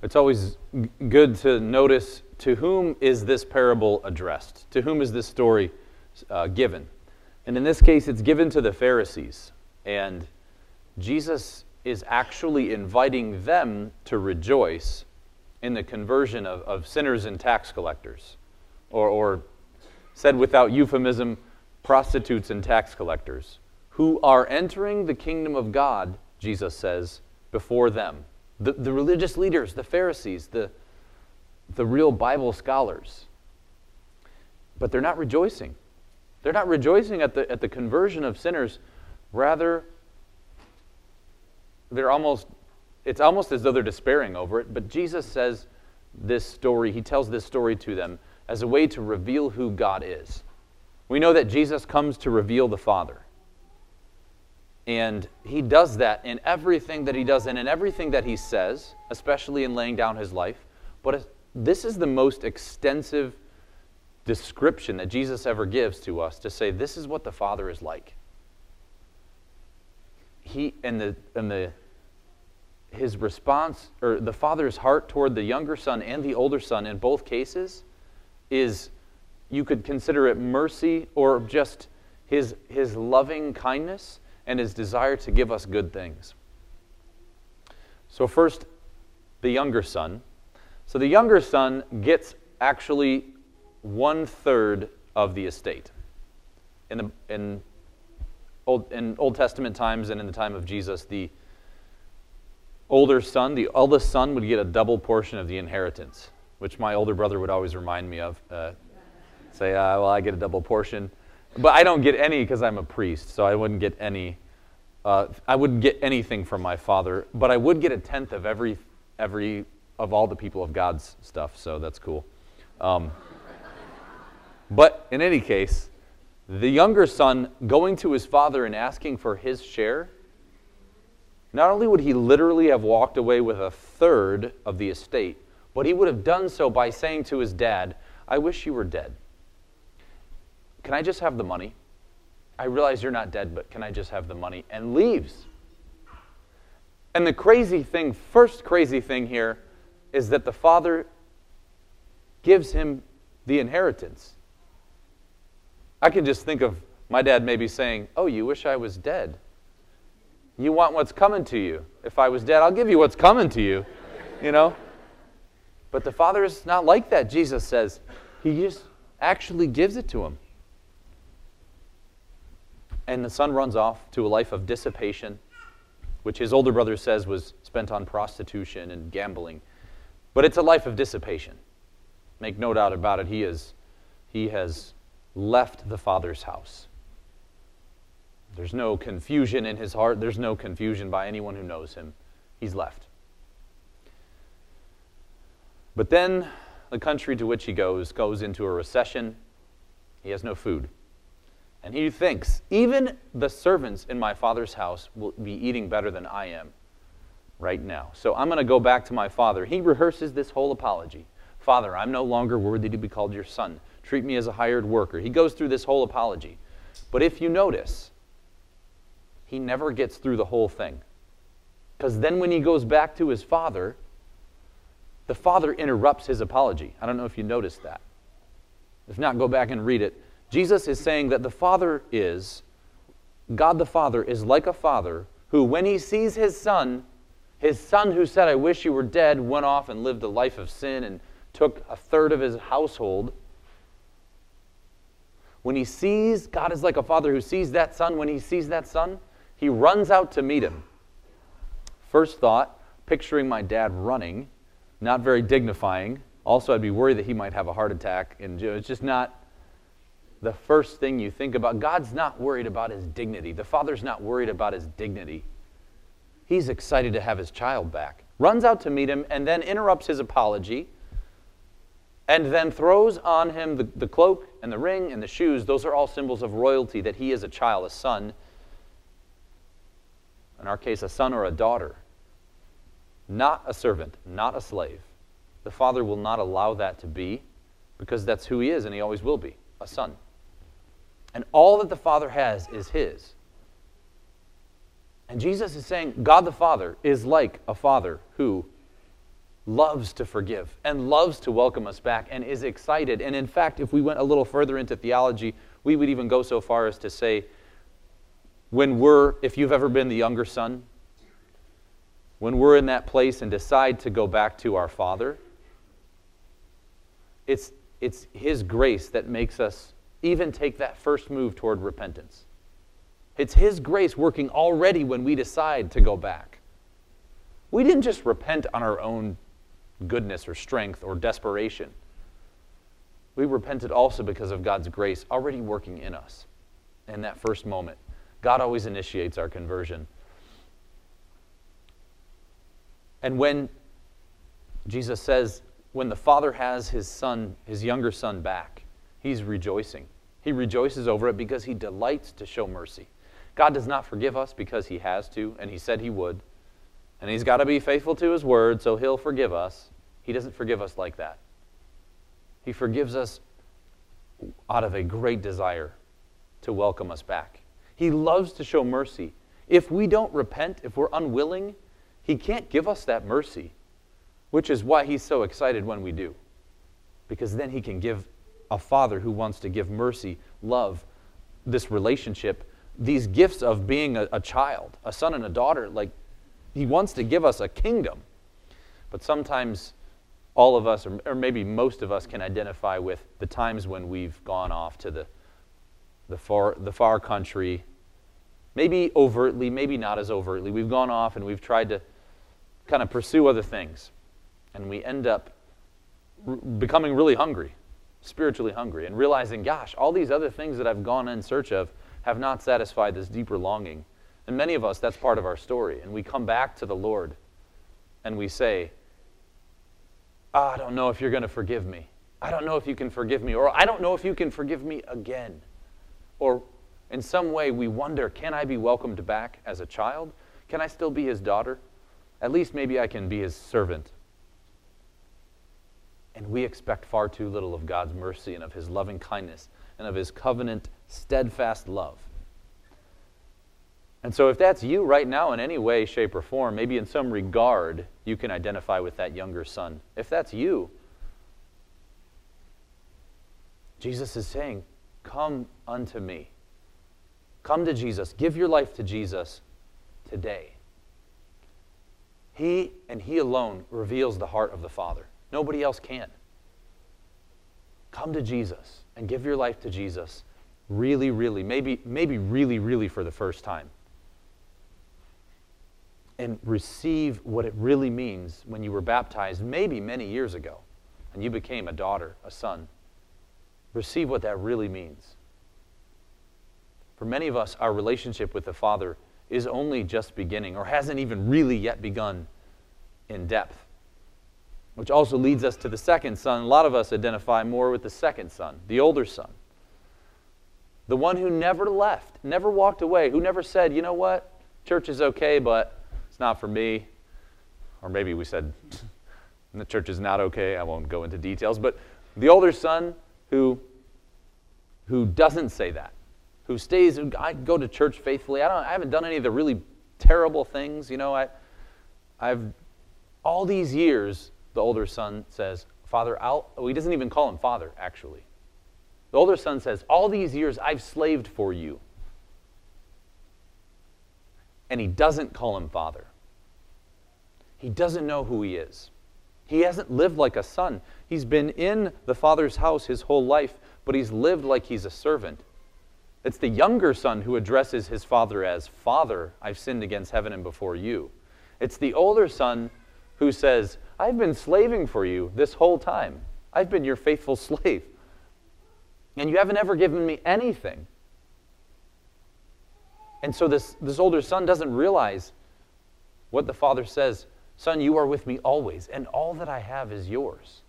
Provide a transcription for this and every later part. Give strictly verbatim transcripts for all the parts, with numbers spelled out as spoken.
It's always g- good to notice, to whom is this parable addressed? To whom is this story uh, given? And in this case, it's given to the Pharisees. And Jesus is actually inviting them to rejoice in the conversion of, of sinners and tax collectors. Or, or said without euphemism, prostitutes and tax collectors, who are entering the kingdom of God, Jesus says, before them. The, the religious leaders, the Pharisees, the, the real Bible scholars. But they're not rejoicing. They're not rejoicing at the, at the conversion of sinners. Rather, they're almost, it's almost as though they're despairing over it. But Jesus says this story, he tells this story to them as a way to reveal who God is. We know that Jesus comes to reveal the Father. And he does that in everything that he does and in everything that he says, especially in laying down his life. But this is the most extensive description that Jesus ever gives to us, to say this is what the Father is like. He and the and the his response, or the Father's heart toward the younger son and the older son in both cases, is, you could consider it mercy or just his his loving kindness and his desire to give us good things. So first, the younger son. So the younger son gets actually one-third of the estate. In, the, in, Old, in Old Testament times and in the time of Jesus, the older son, the eldest son, would get a double portion of the inheritance, which my older brother would always remind me of. Uh, say, uh, well, I get a double portion. But I don't get any because I'm a priest, so I wouldn't get any. Uh, I wouldn't get anything from my father, but I would get a tenth of every, every of all the people of God's stuff. So that's cool. Um, but in any case, the younger son going to his father and asking for his share, not only would he literally have walked away with a third of the estate, but he would have done so by saying to his dad, "I wish you were dead. Can I just have the money? I realize you're not dead, but can I just have the money?" And leaves. And the crazy thing, first crazy thing here, is that the father gives him the inheritance. I can just think of my dad maybe saying, "Oh, you wish I was dead. You want what's coming to you. If I was dead, I'll give you what's coming to you." You know? But the father is not like that, Jesus says. He just actually gives it to him. And the son runs off to a life of dissipation, which his older brother says was spent on prostitution and gambling. But it's a life of dissipation. Make no doubt about it. He is, he has left the Father's house. There's no confusion in his heart. There's no confusion by anyone who knows him. He's left. But then the country to which he goes goes into a recession. He has no food. And he thinks, even the servants in my father's house will be eating better than I am right now. So I'm going to go back to my father. He rehearses this whole apology. "Father, I'm no longer worthy to be called your son. Treat me as a hired worker." He goes through this whole apology. But if you notice, he never gets through the whole thing. Because then when he goes back to his father, the father interrupts his apology. I don't know if you noticed that. If not, go back and read it. Jesus is saying that the Father is, God the Father is like a father who, when he sees his son, his son who said, "I wish you were dead," went off and lived a life of sin and took a third of his household. When he sees, God is like a father who sees that son. When he sees that son, he runs out to meet him. First thought, picturing my dad running, not very dignifying. Also, I'd be worried that he might have a heart attack. And it's just not the first thing you think about. God's not worried about his dignity. The Father's not worried about his dignity. He's excited to have his child back. Runs out to meet him and then interrupts his apology and then throws on him the, the cloak and the ring and the shoes. Those are all symbols of royalty, that he is a child, a son. In our case, a son or a daughter. Not a servant, not a slave. The Father will not allow that to be, because that's who he is and he always will be, a son. And all that the Father has is his. And Jesus is saying God the Father is like a father who loves to forgive and loves to welcome us back and is excited. And in fact, if we went a little further into theology, we would even go so far as to say, when we're, if you've ever been the younger son, when we're in that place and decide to go back to our Father, it's, it's His grace that makes us even take that first move toward repentance. It's His grace working already when we decide to go back. We didn't just repent on our own goodness or strength or desperation. We repented also because of God's grace already working in us in that first moment. God always initiates our conversion. And when Jesus says, when the Father has His son, His younger son back, He's rejoicing. He rejoices over it because He delights to show mercy. God does not forgive us because He has to, and He said He would. And He's got to be faithful to His word, so He'll forgive us. He doesn't forgive us like that. He forgives us out of a great desire to welcome us back. He loves to show mercy. If we don't repent, if we're unwilling, He can't give us that mercy, which is why He's so excited when we do. Because then He can give a father who wants to give mercy, love, this relationship, these gifts of being a, a child, a son and a daughter. Like, He wants to give us a kingdom. But sometimes all of us, or, or maybe most of us, can identify with the times when we've gone off to the, the, far, the far country, maybe overtly, maybe not as overtly. We've gone off and we've tried to kind of pursue other things. And we end up r- becoming really hungry, spiritually hungry, and realizing, gosh, all these other things that I've gone in search of have not satisfied this deeper longing. And many of us, that's part of our story. And we come back to the Lord and we say, oh, I don't know if you're going to forgive me. I don't know if you can forgive me. Or I don't know if you can forgive me again. Or in some way we wonder, can I be welcomed back as a child? Can I still be His daughter? At least maybe I can be His servant. And we expect far too little of God's mercy and of His loving kindness and of His covenant, steadfast love. And so if that's you right now in any way, shape, or form, maybe in some regard you can identify with that younger son. If that's you, Jesus is saying, come unto me. Come to Jesus. Give your life to Jesus today. He and He alone reveals the heart of the Father. Nobody else can. Come to Jesus and give your life to Jesus really, really, maybe, maybe really, really for the first time. And receive what it really means when you were baptized maybe many years ago and you became a daughter, a son. Receive what that really means. For many of us, our relationship with the Father is only just beginning or hasn't even really yet begun in depth. Which also leads us to the second son. A lot of us identify more with the second son, the older son. The one who never left, never walked away, who never said, you know what, church is okay, but it's not for me. Or maybe we said, the church is not okay. I won't go into details. But the older son who, who doesn't say that, who stays, I go to church faithfully. I don't. I haven't done any of the really terrible things. You know, I, I've, all these years, the older son says, Father, I'll, oh, he doesn't even call him Father, actually. The older son says, all these years I've slaved for you. And he doesn't call him Father. He doesn't know who he is. He hasn't lived like a son. He's been in the Father's house his whole life, but he's lived like he's a servant. It's the younger son who addresses his father as, Father, I've sinned against heaven and before you. It's the older son who says, I've been slaving for you this whole time. I've been your faithful slave. And you haven't ever given me anything. And so this, this older son doesn't realize what the father says, Son, you are with me always, and all that I have is yours.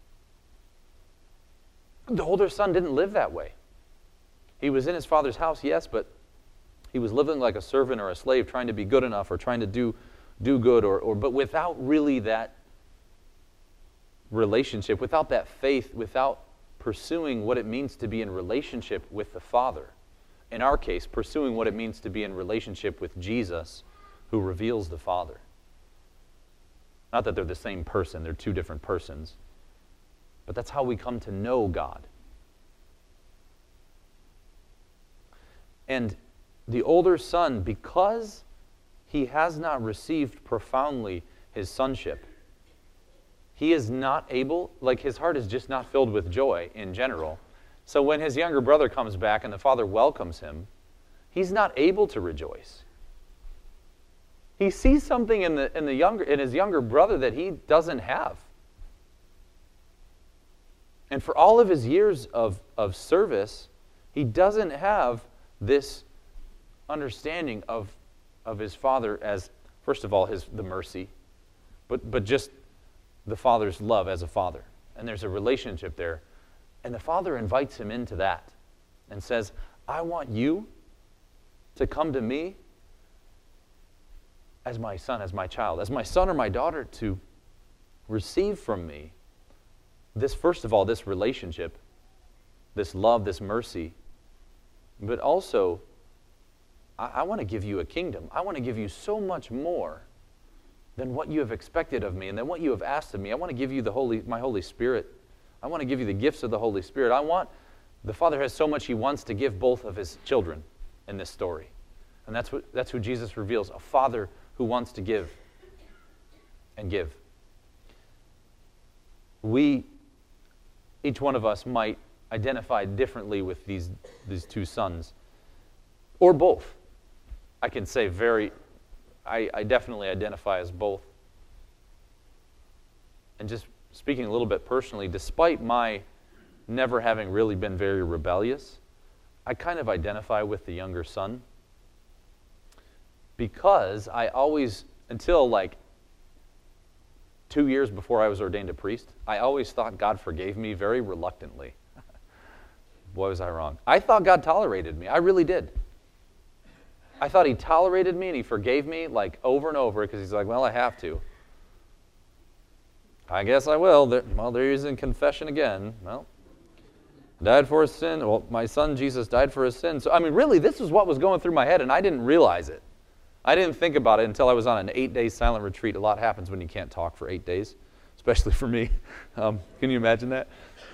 The older son didn't live that way. He was in his father's house, yes, but he was living like a servant or a slave, trying to be good enough or trying to do, do good, or, or but without really that relationship, without that faith, without pursuing what it means to be in relationship with the Father. In our case, pursuing what it means to be in relationship with Jesus, who reveals the Father. Not that they're the same person, they're two different persons. But that's how we come to know God. And the older son, because he has not received profoundly his sonship, he is not able, like his heart is just not filled with joy in general. So when his younger brother comes back and the father welcomes him, he's not able to rejoice. He sees something in the in the younger in his younger brother that he doesn't have. And for all of his years of, of service, he doesn't have this understanding of, of his father as, first of all, his the mercy, but but just the father's love as a father. And there's a relationship there. And the father invites him into that and says, I want you to come to me as my son, as my child, as my son or my daughter, to receive from me this, first of all, this relationship, this love, this mercy, but also, I, I want to give you a kingdom. I want to give you so much more than what you have expected of me and than what you have asked of me. I want to give you the Holy, my Holy Spirit. I want to give you the gifts of the Holy Spirit. I want, the Father has so much he wants to give both of his children in this story. And that's what that's who Jesus reveals, a father who wants to give and give. We, each one of us might identify differently with these, these two sons, or both. I can say very, I, I definitely identify as both. And just speaking a little bit personally, despite my never having really been very rebellious, I kind of identify with the younger son, because I always, until like two years before I was ordained a priest, I always thought God forgave me very reluctantly. Boy, was I wrong. I thought God tolerated me. I really did. I thought he tolerated me and he forgave me like over and over, because he's like, well, I have to. I guess I will. There, well, there he is in confession again. Well, died for his sin. Well, my son Jesus died for his sin. So, I mean, really, this is what was going through my head, and I didn't realize it. I didn't think about it until I was on an eight-day silent retreat. A lot happens when you can't talk for eight days, especially for me. Um, can you imagine that?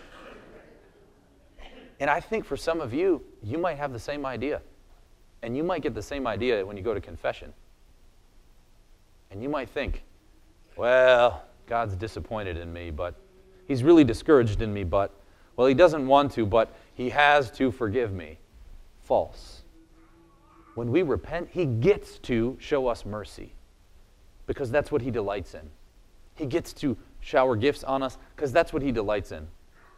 And I think for some of you, you might have the same idea. And you might get the same idea when you go to confession. And you might think, well, God's disappointed in me, but he's really discouraged in me, but, well, he doesn't want to, but he has to forgive me. False. When we repent, he gets to show us mercy, because that's what he delights in. He gets to shower gifts on us because that's what he delights in.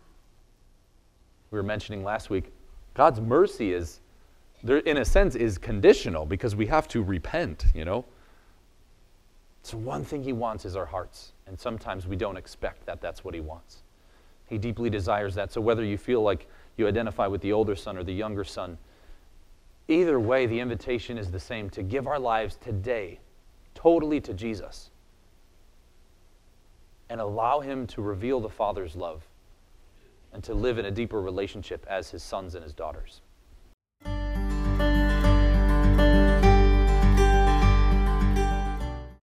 We were mentioning last week, God's mercy is, there, in a sense, is conditional, because we have to repent, you know. So one thing he wants is our hearts, and sometimes we don't expect that that's what he wants. He deeply desires that. So whether you feel like you identify with the older son or the younger son, either way, the invitation is the same, to give our lives today totally to Jesus and allow him to reveal the Father's love and to live in a deeper relationship as his sons and his daughters.